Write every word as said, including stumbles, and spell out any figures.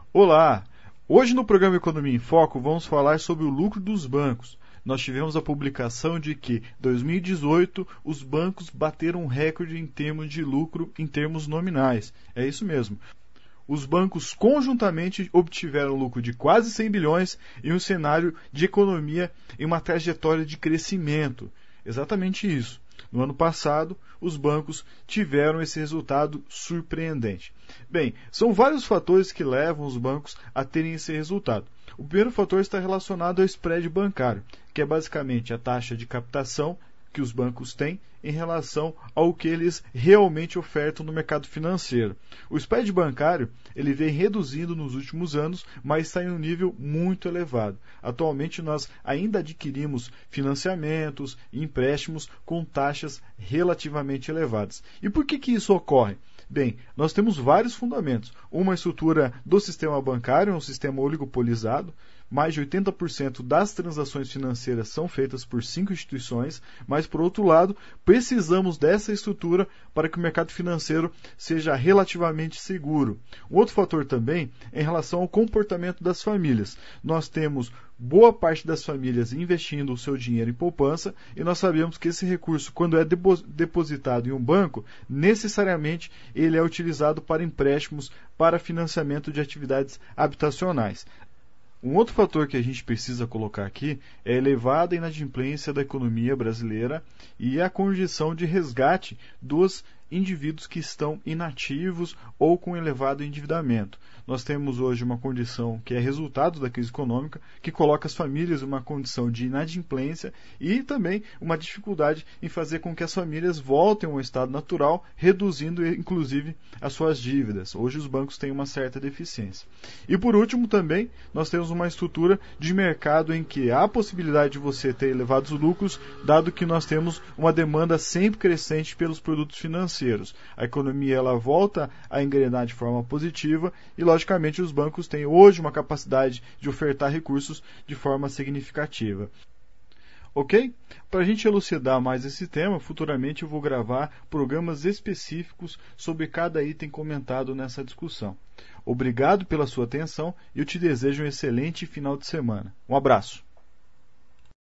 Olá! Hoje no programa Economia em Foco vamos falar sobre o lucro dos bancos. Nós tivemos a publicação de que em dois mil e dezoito os bancos bateram um recorde em termos de lucro em termos nominais. É isso mesmo. Os bancos conjuntamente obtiveram lucro de quase cem bilhões em um cenário de economia em uma trajetória de crescimento. Exatamente isso. No ano passado, os bancos tiveram esse resultado surpreendente. Bem, são vários fatores que levam os bancos a terem esse resultado. O primeiro fator está relacionado ao spread bancário, que é basicamente a taxa de captação que os bancos têm em relação ao que eles realmente ofertam no mercado financeiro. O spread bancário ele vem reduzindo nos últimos anos, mas está em um nível muito elevado. Atualmente nós ainda adquirimos financiamentos e empréstimos com taxas relativamente elevadas. E por que que isso ocorre? Bem, nós temos vários fundamentos. Uma estrutura do sistema bancário, um sistema oligopolizado. Mais de oitenta por cento das transações financeiras são feitas por cinco instituições, mas, por outro lado, precisamos dessa estrutura para que o mercado financeiro seja relativamente seguro. Um outro fator também é em relação ao comportamento das famílias. Nós temos boa parte das famílias investindo o seu dinheiro em poupança e nós sabemos que esse recurso, quando é depositado em um banco, necessariamente ele é utilizado para empréstimos para financiamento de atividades habitacionais. Um outro fator que a gente precisa colocar aqui é a elevada inadimplência da economia brasileira e a condição de resgate dos indivíduos que estão inativos ou com elevado endividamento. Nós temos hoje uma condição que é resultado da crise econômica, que coloca as famílias em uma condição de inadimplência e também uma dificuldade em fazer com que as famílias voltem ao estado natural, reduzindo inclusive as suas dívidas. Hoje os bancos têm uma certa deficiência. E por último também, nós temos uma estrutura de mercado em que há a possibilidade de você ter elevados lucros, dado que nós temos uma demanda sempre crescente pelos produtos financeiros. A economia ela volta a engrenar de forma positiva e, logicamente, os bancos têm hoje uma capacidade de ofertar recursos de forma significativa. Ok? Para a gente elucidar mais esse tema, futuramente eu vou gravar programas específicos sobre cada item comentado nessa discussão. Obrigado pela sua atenção e eu te desejo um excelente final de semana. Um abraço!